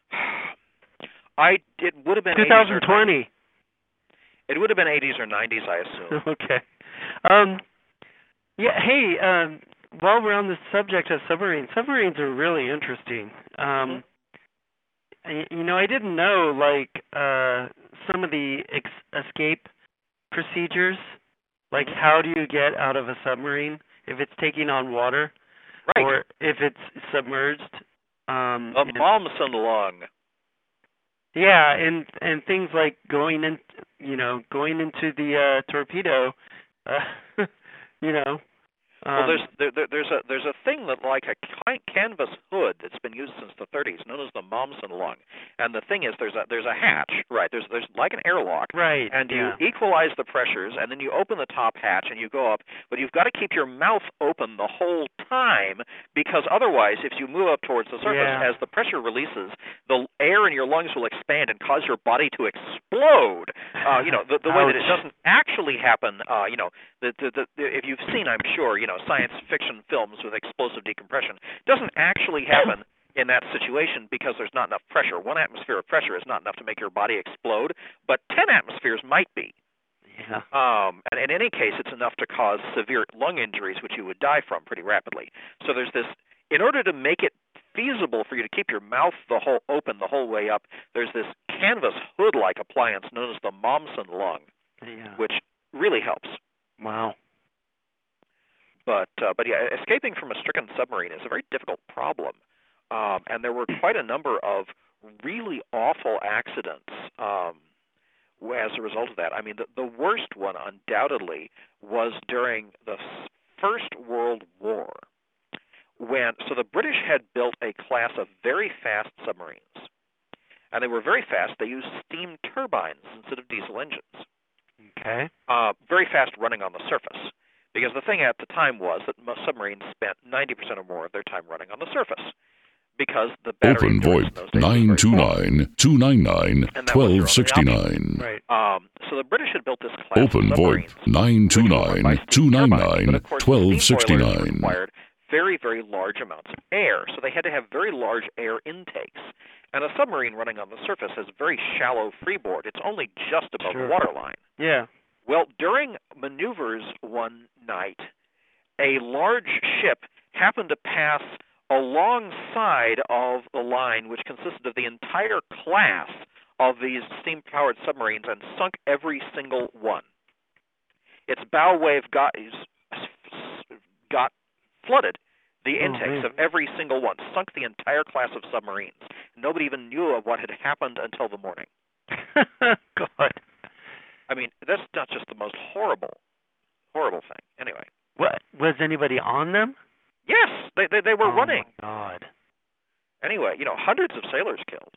I it would have been twenty twenty. It would have been eighties or nineties, I assume. Okay. Um, yeah, hey, um, while we're on the subject of submarines, submarines are really interesting. Um, mm-hmm. You know, I didn't know, like, uh, some of the ex- escape procedures. Like, mm-hmm. how do you get out of a submarine if it's taking on water? Right. Or if it's submerged? Um, a Momsen lung. Yeah, and and things like going in, you know, going into the uh, torpedo, uh, you know. Um, well, there's there, there, there's a there's a thing that like a canvas hood that's been used since the thirties, known as the Momsen lung. And the thing is, there's a there's a hatch, right? There's there's like an airlock, right? And yeah. you equalize the pressures, and then you open the top hatch and you go up. But you've got to keep your mouth open the whole time, because otherwise, if you move up towards the surface, yeah. as the pressure releases, the air in your lungs will expand and cause your body to explode. Uh, you know, the, the way that it doesn't actually happen. Uh, you know, the, the, the, if you've seen, I'm sure, you know, science fiction films with explosive decompression, doesn't actually happen in that situation because there's not enough pressure. One atmosphere of pressure is not enough to make your body explode, but ten atmospheres might be. Yeah. Um, and in any case, it's enough to cause severe lung injuries, which you would die from pretty rapidly. So there's this, in order to make it feasible for you to keep your mouth the whole open the whole way up, there's this canvas hood-like appliance known as the Momsen lung, yeah. which really helps. Wow. But uh, but yeah, escaping from a stricken submarine is a very difficult problem, um, and there were quite a number of really awful accidents um, as a result of that. I mean, the, the worst one undoubtedly was during the First World War, when so the British had built a class of very fast submarines, and they were very fast. They used steam turbines instead of diesel engines. Okay. Uh, very fast running on the surface. Because the thing at the time was that most submarines spent ninety percent or more of their time running on the surface. Because the battery Open VoIP nine two nine, two nine nine, one two six nine. Right. Um, so the British had built this class Open of submarines. VoIP nine two nine, two nine nine, one two six nine. Required very, very large amounts of air. So they had to have very large air intakes. And a submarine running on the surface has a very shallow freeboard. It's only just above sure. the waterline. Yeah. Well, during maneuvers one night, a large ship happened to pass alongside of the line, which consisted of the entire class of these steam-powered submarines, and sunk every single one. Its bow wave got got flooded the intakes oh, of every single one, sunk the entire class of submarines. Nobody even knew of what had happened until the morning. God. I mean, that's not just the most horrible, horrible thing. Anyway. What? Was anybody on them? Yes, they they, they were oh running. My God. Anyway, you know, hundreds of sailors killed.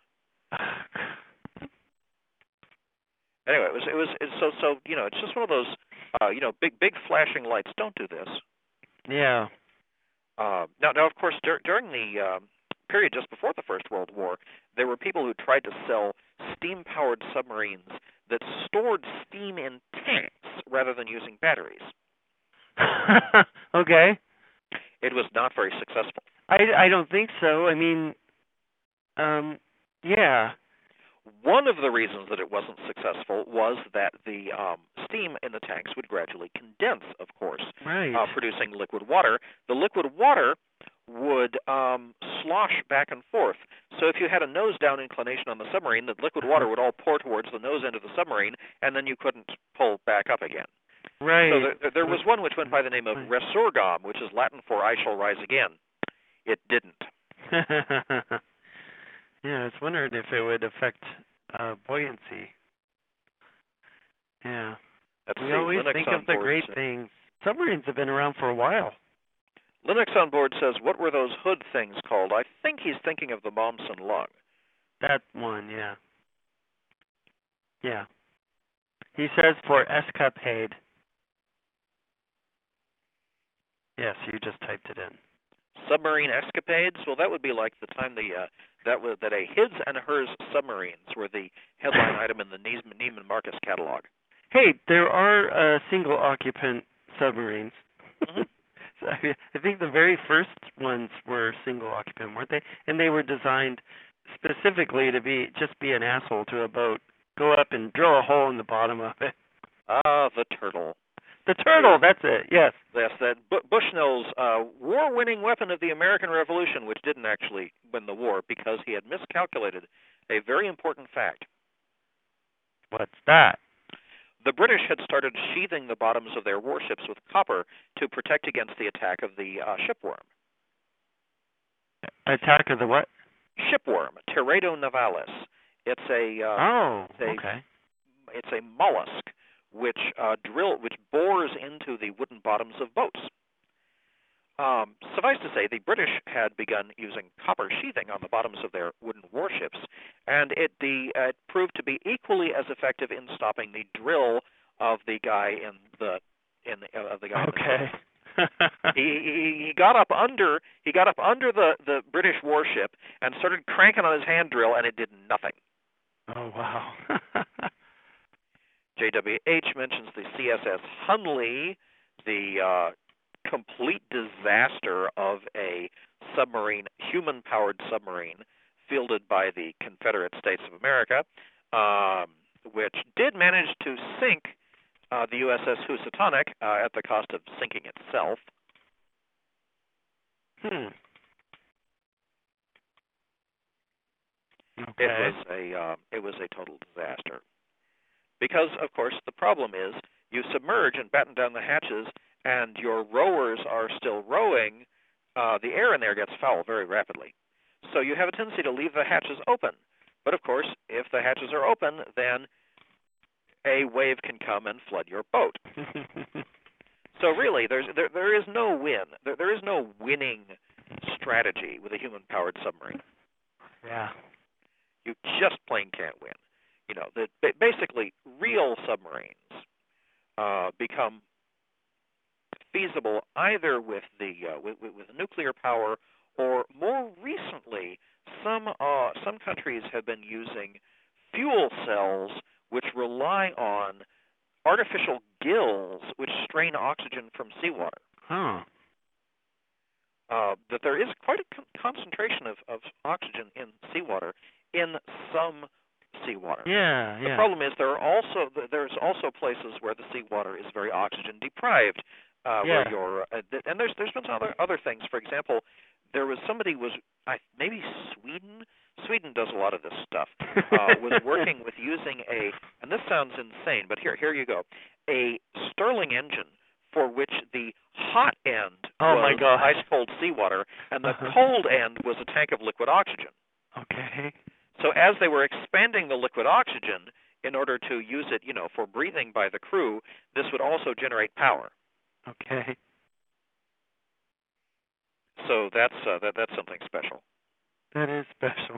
Anyway, it was it was it's so so you know it's just one of those uh, you know big big flashing lights. Don't do this. Yeah. Uh, now now of course dur- during the um, period just before the First World War, there were people who tried to sell steam-powered submarines that stored steam in tanks rather than using batteries. Okay. It was not very successful. I, I don't think so. I mean, um, yeah. One of the reasons that it wasn't successful was that the um, steam in the tanks would gradually condense, of course, right. uh, producing liquid water. The liquid water would um, slosh back and forth. So if you had a nose-down inclination on the submarine, the liquid water would all pour towards the nose end of the submarine, and then you couldn't pull back up again. Right. So there, there was one which went by the name of resurgam, which is Latin for I shall rise again. It didn't. Yeah, I was wondering if it would affect uh, buoyancy. Yeah. Let's we see, always Linux think on of the board great says, things. Submarines have been around for a while. Linux on board says, what were those hood things called? I think he's thinking of the Momsen lung. That one, yeah. Yeah. He says for escapade. Yes, you just typed it in. Submarine escapades? Well, that would be like the time the uh, that was that a his and hers submarines were the headline item in the Neiman Marcus catalog. Hey, there are uh, single occupant submarines. Mm-hmm. So I think the very first ones were single occupant, weren't they? And they were designed specifically to be just be an asshole to a boat. Go up and drill a hole in the bottom of it. Ah, the turtle. The the turtle. That's it. Yes. Yes, that Bu- Bushnell's uh, war-winning weapon of the American Revolution, which didn't actually win the war because he had miscalculated a very important fact. What's that? The British had started sheathing the bottoms of their warships with copper to protect against the attack of the uh, shipworm. Attack of the what? Shipworm, Teredo navalis. It's a uh, oh, it's a, okay. It's a mollusk which uh, drill which bores into the wooden bottoms of boats. Um, suffice to say, the British had begun using copper sheathing on the bottoms of their wooden warships, and it, the, uh, it proved to be equally as effective in stopping the drill of the guy in the in the, uh, of the guy. Okay. In the he, he he got up under he got up under the, the British warship and started cranking on his hand drill, and it did nothing. Oh wow. J W H mentions the C S S Hunley, the uh, complete disaster of a submarine, human-powered submarine, fielded by the Confederate States of America, um, which did manage to sink uh, the U S S Housatonic uh, at the cost of sinking itself. Hmm. Okay. It was a uh, it was a total disaster. Because, of course, the problem is you submerge and batten down the hatches, and your rowers are still rowing, uh, the air in there gets foul very rapidly. So you have a tendency to leave the hatches open. But, of course, if the hatches are open, then a wave can come and flood your boat. So really, there's there there is no win. There there is no winning strategy with a human-powered submarine. Yeah. You just plain can't win. You know, the, basically, real submarines uh, become feasible either with the uh, with, with nuclear power, or more recently, some uh, some countries have been using fuel cells which rely on artificial gills which strain oxygen from seawater. Huh. Uh, that there is quite a con- concentration of, of oxygen in seawater in some seawater. Yeah, yeah. The problem is there are also there's also places where the seawater is very oxygen deprived, uh, Yeah. where you're uh, and there's there's been some other other things. For example, there was somebody was I, maybe Sweden. Sweden does a lot of this stuff. Uh, was working with using a and this sounds insane, but here here you go, a Stirling engine for which the hot end oh was my God. ice cold seawater and the Uh-huh. cold end was a tank of liquid oxygen. Okay. So as they were expanding the liquid oxygen in order to use it, you know, for breathing by the crew, this would also generate power. Okay. So that's uh, that that's something special. That is special.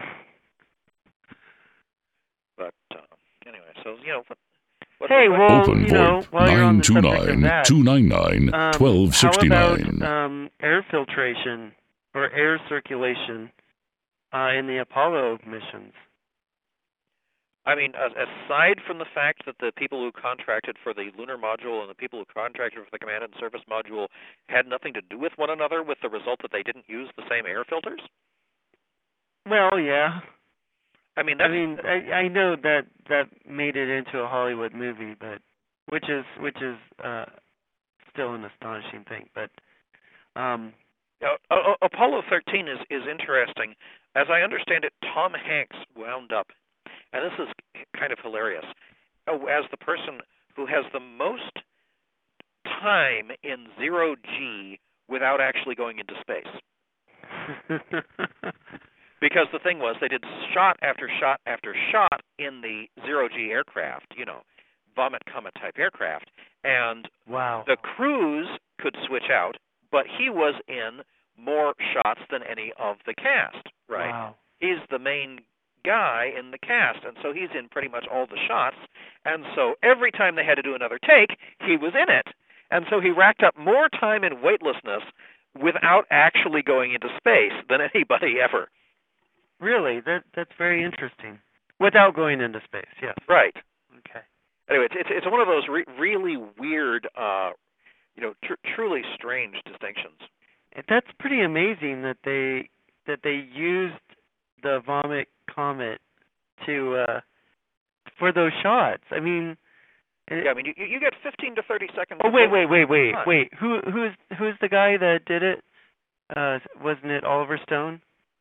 But uh, anyway, so you know, what, what, Hey, what, well, Open you know, VoIP while you're on nine the two subject of nine, that, two nine nine, um, twelve sixty-nine. how about um, air filtration or air circulation uh, in the Apollo missions? I mean, uh, aside from the fact that the people who contracted for the lunar module and the people who contracted for the command and service module had nothing to do with one another, with the result that they didn't use the same air filters. Well, yeah. I mean, I that's, mean, I, I know that that made it into a Hollywood movie, but which is which is uh, still an astonishing thing. But um, uh, uh, Apollo thirteen is is interesting. As I understand it, Tom Hanks wound up, and this is kind of hilarious, as the person who has the most time in zero G without actually going into space. Because the thing was, they did shot after shot after shot in the zero-G aircraft, you know, Vomit Comet type aircraft, and wow. the crews could switch out, but he was in more shots than any of the cast, right? Wow. He's the main guy in the cast, and so he's in pretty much all the shots, and so every time they had to do another take, he was in it. And so he racked up more time in weightlessness without actually going into space than anybody ever. Really, that that's very interesting. Without going into space, yes. Right. Okay. Anyway, it's it's, it's one of those re- really weird, uh, you know, tr- truly strange distinctions. That's pretty amazing that they that they used the Vomit Comet to uh, for those shots. I mean, Yeah, I mean, you you get fifteen to thirty seconds. Oh wait, wait, wait, wait, time. wait. Who who's who's the guy that did it? Uh, wasn't it Oliver Stone?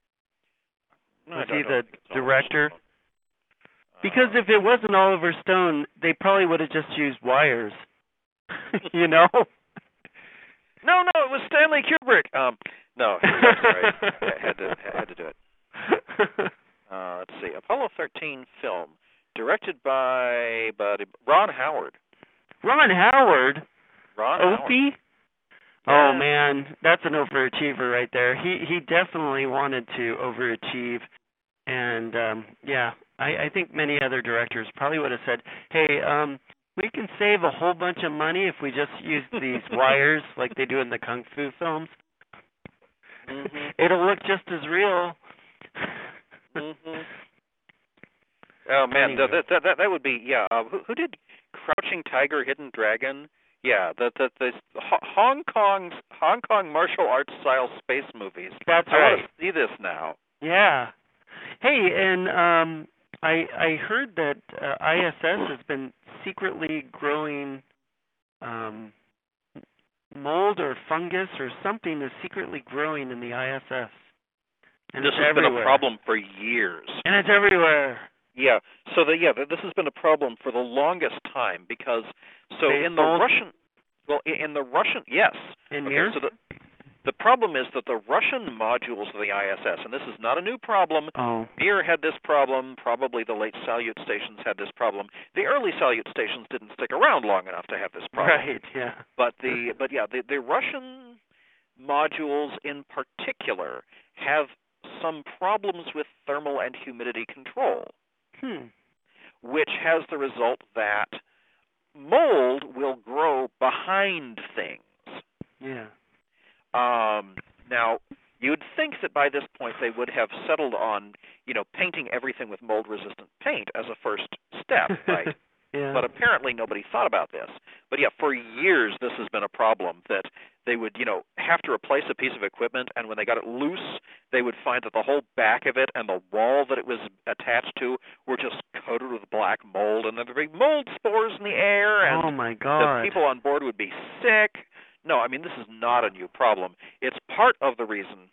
No, Was I he don't the think it's Oliver director? Stone. Because Uh, if it wasn't Oliver Stone, they probably would have just used wires. You know? No, no, it was Stanley Kubrick. Um, no, that's right. I had to I had to do it. Uh, let's see, Apollo thirteen film, directed by buddy Ron Howard. Ron Howard? Ron Howard. Opie? Yeah. Oh man, that's an overachiever right there. He he definitely wanted to overachieve, and um, yeah, I, I think many other directors probably would have said, "Hey, um, we can save a whole bunch of money if we just use these wires like they do in the kung fu films. Mm-hmm. It'll look just as real." Mm-hmm. Oh man, Anyway. that, that that that would be yeah. Uh, who, who did Crouching Tiger, Hidden Dragon? Yeah, the the the Hong Kong's Hong Kong martial arts style space movies. That's I right. want to see this now. Yeah. Hey, and um, I I heard that uh, I S S has been secretly growing um, mold or fungus or something is secretly growing in the I S S. And This it's has everywhere. been a problem for years. And it's everywhere. Yeah. So the yeah, this has been a problem for the longest time because so Space in the mold? Russian well in the Russian yes. In Okay, here? so the the problem is that the Russian modules of the I S S, and this is not a new problem. Oh. Mir had this problem. Probably the late Salyut stations had this problem. The early Salyut stations didn't stick around long enough to have this problem. Right, yeah. But the but yeah, the, the Russian modules in particular have some problems with thermal and humidity control, Hmm. which has the result that mold will grow behind things. Yeah. Um, now, you'd think that by this point they would have settled on, you know, painting everything with mold-resistant paint as a first step, right? Yeah. But apparently nobody thought about this. But yeah, for years this has been a problem that they would, you know, have to replace a piece of equipment, and when they got it loose, they would find that the whole back of it and the wall that it was attached to were just coated with black mold, and there would be mold spores in the air, and oh my the God. people on board would be sick. No, I mean, this is not a new problem. It's part of the reason.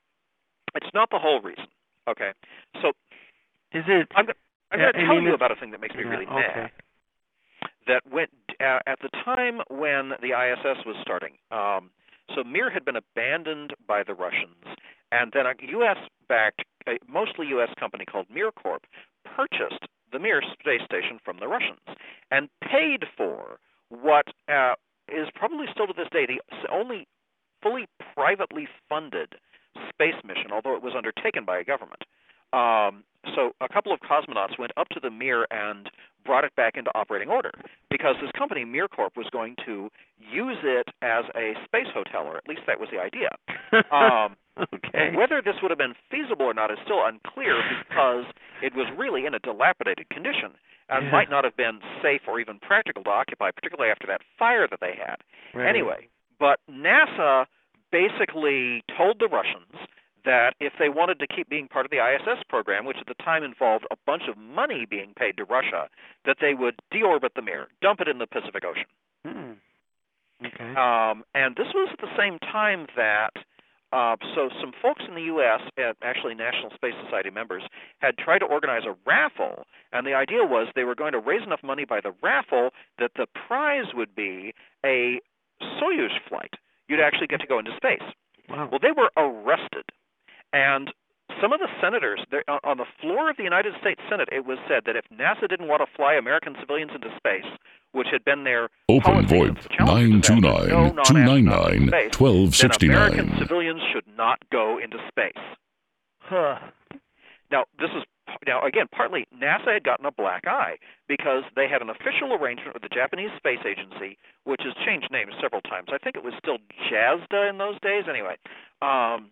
It's not the whole reason, okay? So Is it? I'm, go- I'm Yeah, going to I tell mean, you it's- about a thing that makes me yeah, really okay. mad. That went uh, at the time when the I S S was starting. Um, so Mir had been abandoned by the Russians, and then a U S-backed, a mostly U S company called MirCorp purchased the Mir space station from the Russians and paid for what uh, is probably still to this day the only fully privately funded space mission, although it was undertaken by a government. Um, so a couple of cosmonauts went up to the Mir and brought it back into operating order because this company, MirCorp, was going to use it as a space hotel, or at least that was the idea. Um, okay. Whether this would have been feasible or not is still unclear because it was really in a dilapidated condition and Yeah. might not have been safe or even practical to occupy, particularly after that fire that they had. Right. Anyway, but NASA basically told the Russians that if they wanted to keep being part of the I S S program, which at the time involved a bunch of money being paid to Russia, that they would deorbit the Mir, dump it in the Pacific Ocean. Hmm. Okay. Um, and this was at the same time that, uh, so some folks in the U S, uh, actually National Space Society members, had tried to organize a raffle, and the idea was they were going to raise enough money by the raffle that the prize would be a Soyuz flight. You'd actually get to go into space. Wow. Well, they were arrested. And some of the senators, on the floor of the United States Senate, it was said that if NASA didn't want to fly American civilians into space, which had been their Open policy VoIP since the Challenger nine two disaster, no nine, two nine nine, non-astronauts in space, one two six then American nine. civilians should not go into space. Huh. Now, this is now again partly NASA had gotten a black eye because they had an official arrangement with the Japanese Space Agency, which has changed names several times. I think it was still JASDA in those days. Anyway, um,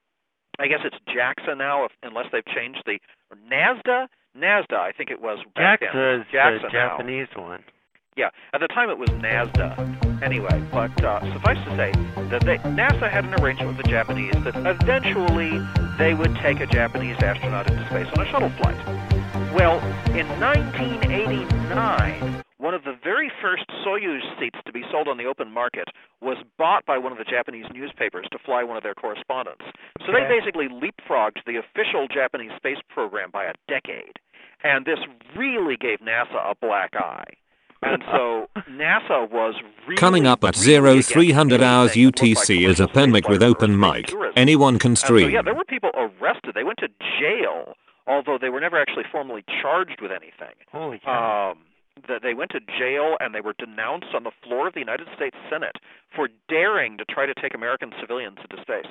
I guess it's JAXA now, if, unless they've changed the or NASDA. NASDA, I think it was back then. JAXA is JAXA the now. Japanese one. Yeah, at the time it was NASDA. Anyway, but uh, suffice to say that they, NASA had an arrangement with the Japanese that eventually they would take a Japanese astronaut into space on a shuttle flight. Well, in nineteen eighty-nine, one of the very first Soyuz seats to be sold on the open market was bought by one of the Japanese newspapers to fly one of their correspondents. So Okay. they basically leapfrogged the official Japanese space program by a decade. And this really gave NASA a black eye. And so NASA was really, Coming up at really zero against three hundred hours anything that looked U T like C is commercial a Penwick spaceflight with or open space mic. tourism. Anyone can And so, stream. yeah, there were people arrested. They went to jail, although they were never actually formally charged with anything. Holy cow. Um, that they went to jail and they were denounced on the floor of the United States Senate for daring to try to take American civilians into space.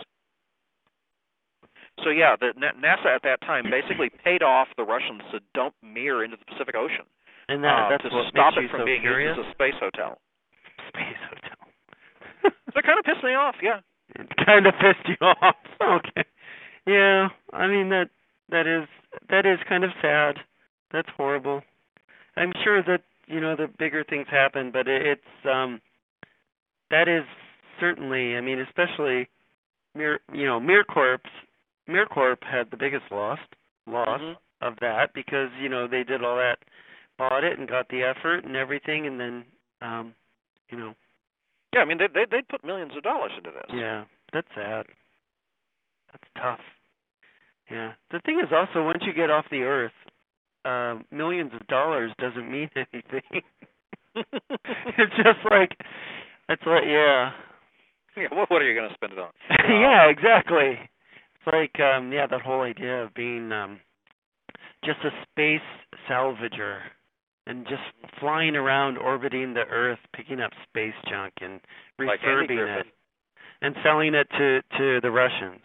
So yeah, the NASA at that time basically paid off the Russians to dump Mir into the Pacific Ocean And that, uh, that's to what stop makes it you from so being curious? used as a space hotel. Space hotel. So it kind of pissed me off, yeah. It kind of pissed you off. Okay. Yeah, I mean that that is that is kind of sad. That's horrible. I'm sure that, you know, the bigger things happen, but it, it's um that is certainly, I mean, especially Mir, you know, MirCorp MirCorp had the biggest loss loss Mm-hmm. of that because, you know, they did all that, bought it and got the effort and everything, and then um you know, Yeah, I mean, they, they, they put millions of dollars into this. yeah, that's sad. That's tough. Yeah. The thing is also, once you get off the Earth, uh, millions of dollars doesn't mean anything. It's just like, it's like, yeah. Yeah, what, what are you going to spend it on? Yeah, exactly. It's like, um, yeah, that whole idea of being um, just a space salvager and just flying around, orbiting the Earth, picking up space junk and Like Andy refurbing Griffith. it and selling it to, to the Russians.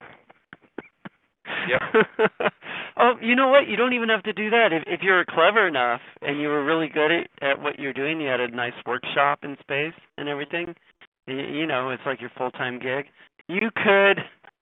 Yep. Oh, you know what? You don't even have to do that. If if you're clever enough and you were really good at, at what you're doing, you had a nice workshop in space and everything, you, you know, it's like your full-time gig. You could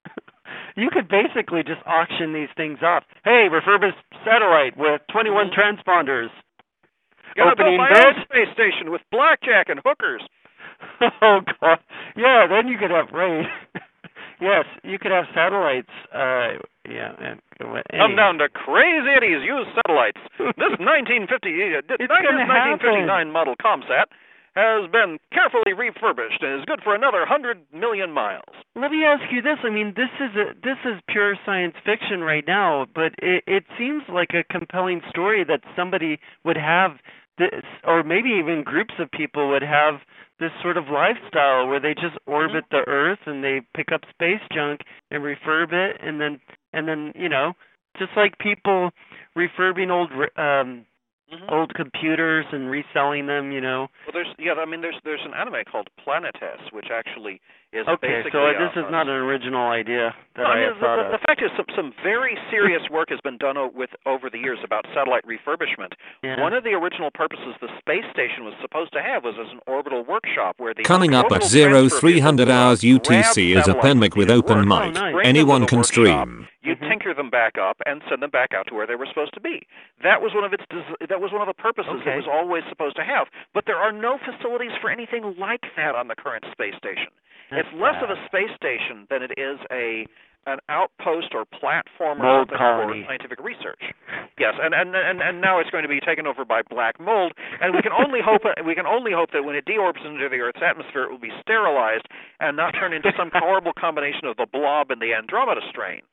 you could basically just auction these things off. Hey, refurbished satellite with twenty-one Mm-hmm. transponders. Gonna build Opening my bid. own space station with blackjack and hookers. Oh God! Yeah, then you could have right. Yes, you could have satellites. Uh, yeah. And, Come down to Crazy Eddie's used satellites. This nineteen fifty, uh, It's nineteen gonna fifty-nine model ComSat has been carefully refurbished and is good for another hundred million miles. Let me ask you this. I mean, this is a this is pure science fiction right now, but it, it seems like a compelling story that somebody would have this, or maybe even groups of people would have this sort of lifestyle where they just orbit Mm-hmm. the Earth and they pick up space junk and refurb it, and then and then you know, just like people refurbing old um, Mm-hmm. old computers and reselling them, you know. Well, there's yeah, I mean, there's there's an anime called Planetes, which actually is Okay, basically so a- this is a- not an original idea that Well, I I had mean, thought the, the, of. the fact is, some some very serious work has been done o- with over the years about satellite refurbishment. Yeah. One of the original purposes the space station was supposed to have was as an orbital workshop where the Coming up at orbital zero transfer three hundred vehicle would, uh, hours U T grab C is a satellites Penwick that with needed open work, mic. nice. bring them to Anyone the can workshop, stream. you Mhm. tinker them back up and send them back out to where they were supposed to be. That was one of its des- that was one of the purposes Okay. it was always supposed to have. But there are no facilities for anything like that on the current space station. That's It's less of a sad. space station than it is a an outpost or platform or Mold something colony. for scientific research. Yes, and, and and and now it's going to be taken over by black mold, and we can only hope we can only hope that when it deorbits into the Earth's atmosphere, it will be sterilized and not turn into some horrible combination of the blob and the Andromeda strain.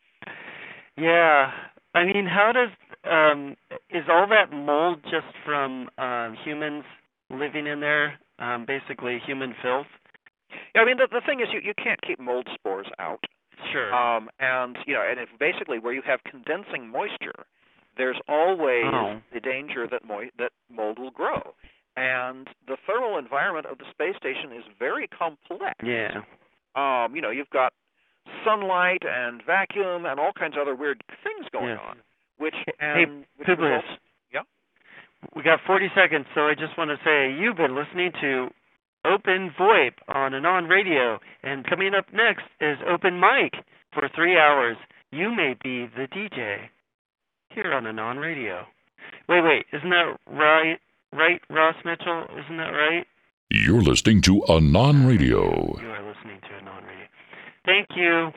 Yeah, I mean, how does um, is all that mold just from um, humans living in there? Um, basically, human filth. Yeah, I mean the the thing is you you can't keep mold spores out. Sure. Um, and you know, and if basically where you have condensing moisture, there's always Oh. the danger that mo- that mold will grow. And the thermal environment of the space station is very complex. Yeah. Um, you know, you've got sunlight and vacuum and all kinds of other weird things going Yes. on, which Hey, and which Publius. results- yeah. We got forty seconds, so I just want to say you've been listening to Open VoIP on Anon Radio, and coming up next is Open Mic for three hours. You may be the D J here on Anon Radio. Wait, wait, isn't that right? Right, Ross Mitchell? Isn't that right? You're listening to Anon Radio. You are listening to Anon Radio. Thank you.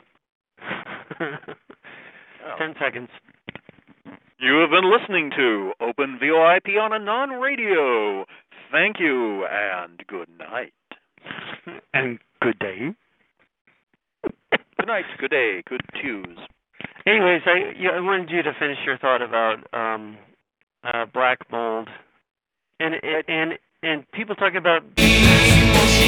Oh. Ten seconds. You have been listening to Open VoIP on Anon Radio. Thank you, and good night. And good day. Good night, good day, good twos. Anyways, I yeah, I wanted you to finish your thought about um, uh, black mold, and and and people talk about